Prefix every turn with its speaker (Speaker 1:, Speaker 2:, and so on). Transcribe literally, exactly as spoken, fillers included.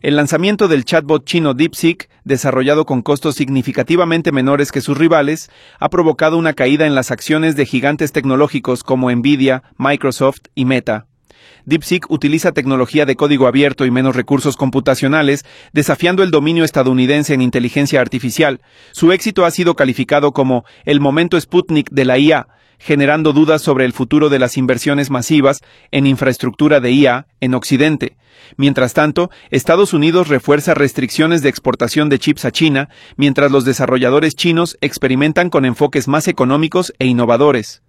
Speaker 1: El lanzamiento del chatbot chino DeepSeek, desarrollado con costos significativamente menores que sus rivales, ha provocado una caída en las acciones de gigantes tecnológicos como Nvidia, Microsoft y Meta. DeepSeek utiliza tecnología de código abierto y menos recursos computacionales, desafiando el dominio estadounidense en inteligencia artificial. Su éxito ha sido calificado como el momento Sputnik de la I A, generando dudas sobre el futuro de las inversiones masivas en infraestructura de I A en Occidente. Mientras tanto, Estados Unidos refuerza restricciones de exportación de chips a China, mientras los desarrolladores chinos experimentan con enfoques más económicos e innovadores.